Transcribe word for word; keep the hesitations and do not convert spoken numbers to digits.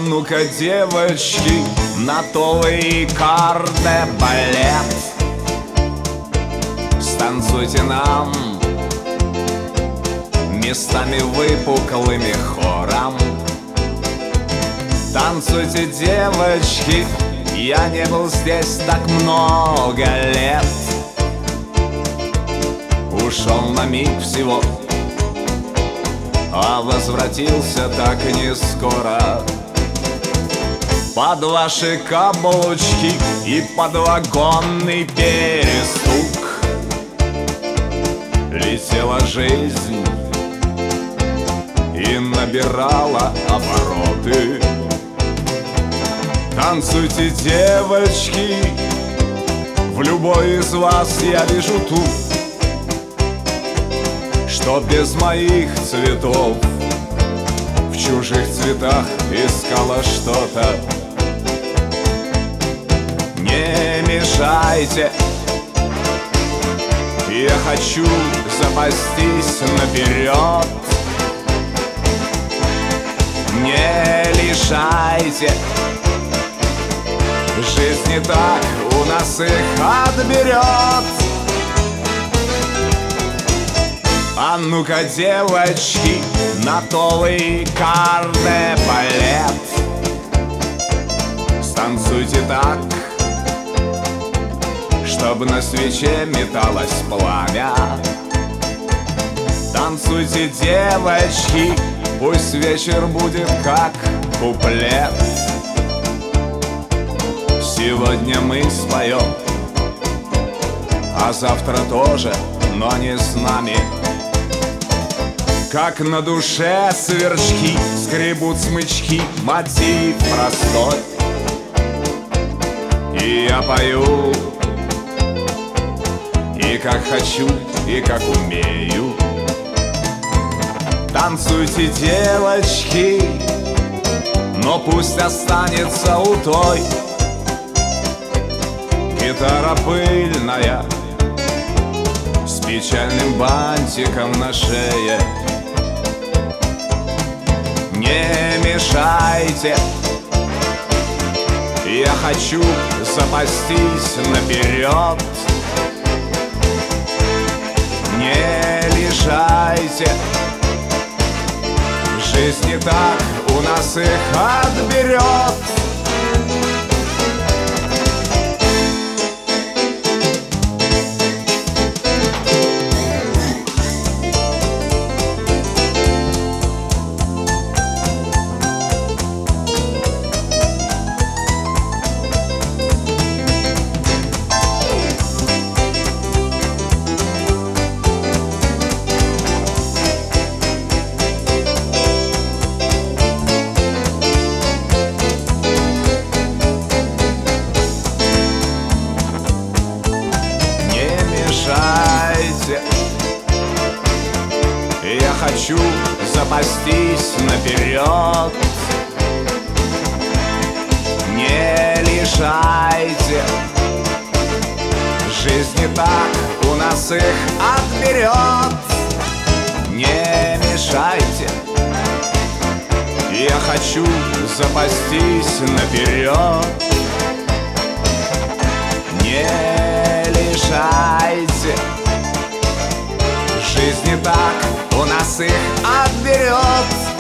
ну-ка, девочки, на толы карде балет. Станцуйте нам местами выпуклыми хором. Танцуйте, девочки, я не был здесь так много лет. Ушел на миг всего, а возвратился так не скоро. Под ваши каблучки и под вагонный перестук летела жизнь и набирала обороты. Танцуйте, девочки, в любой из вас я вижу ту, что без моих цветов в чужих цветах искала что-то. Не мешайте, я хочу запастись наперед. Не лишайте, жизнь не так у нас их отберет. А ну-ка, девочки, на толы карде балет. Станцуйте так, чтобы на свече металось пламя. Танцуйте, девочки, пусть вечер будет как куплет. Сегодня мы споем, а завтра тоже, но не с нами. Как на душе сверчки скребут смычки, мотив простой. И я пою, и как хочу, и как умею. Танцуйте, девочки, но пусть останется у той гитара пыльная с печальным бантиком на шее. Не мешайте, я хочу запастись наперед. Не лишайте, жизнь не так у нас их отберет. Я хочу запастись наперед. Не лишайте, жизнь не так у нас их отберет. Не мешайте, я хочу запастись наперед. Не лишайте, жизнь не так у нас их отберет.